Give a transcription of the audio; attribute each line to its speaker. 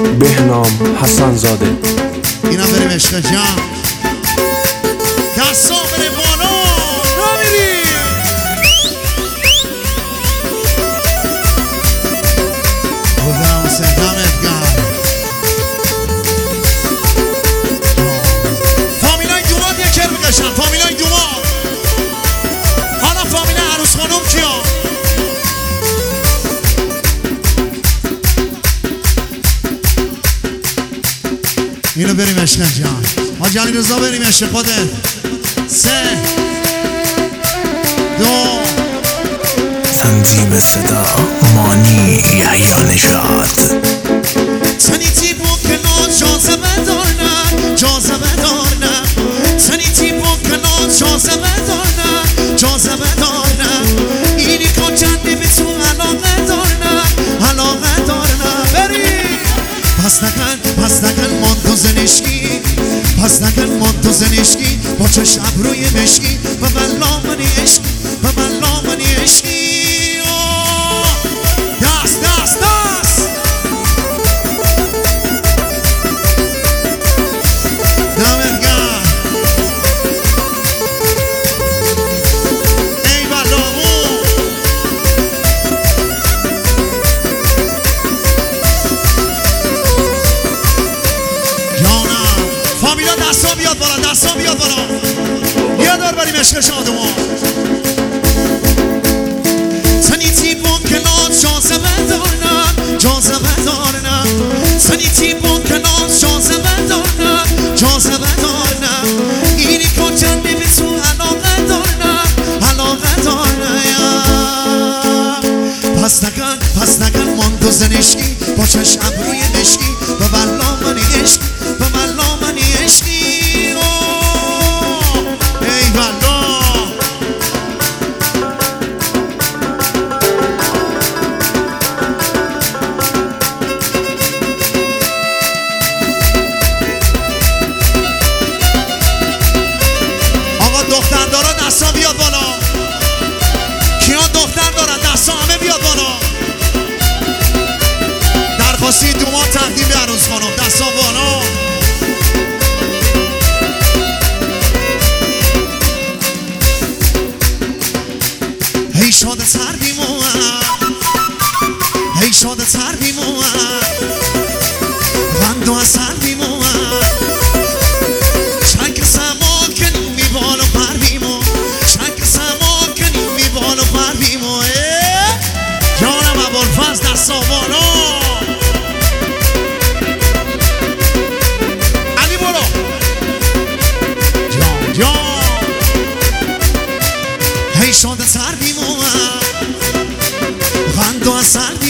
Speaker 1: بهنام حسن زاده.
Speaker 2: اینا بریم عشق جان دستا بره بالا نمیری بودم سندمت گرد فامیلای دومات یک کر بکشن فامیلای دومات حالا فامیل عروس خانم کیا اینو بریم عشق جان حاج علی رضا بریم عشق خودت 3 2
Speaker 3: تنظیم صدا مانی یحیی نژاد
Speaker 2: سنیتی بکنات جاذبه دارن جاذبه دارن سنیتی بکنات جاذبه دارن جاذبه دارن اینی کجنده به تو علاقه دارن بری پس نکن من تو زنشکی پس نکن من تو زنشکی با چه شب روی مشکی و بلا منی عشقی و بلا منی عشقی دست دمت گرم ای بلامون جانم فامیلا دستا بیاد بالا یه دار بریم عشق شادمان سنیتی بکنات جاذبه دارن سنیتی بکنات جاذبه دارن اینی کجنده به تو علاقه دارن پس نکن من تو زنشکی با چشم روی مشکی و بلا منی عشقی و بلا منی عشقی ای بلا آقا دختر دارا دستا بیاد بالا کیا دختر دارن دستا همه بیاد بالا درخواستی دوما تقدیم به عروس خانم دستا بالا هی شاده تر بیمون بندو از سر بیمون شنک سما کنیم می بالو پر بیمون شنک سما کنیم می بالو پر بیمون جانم ابوالفضل دستا بالا علی برو جان هی شاده تر بیمون بندو از سر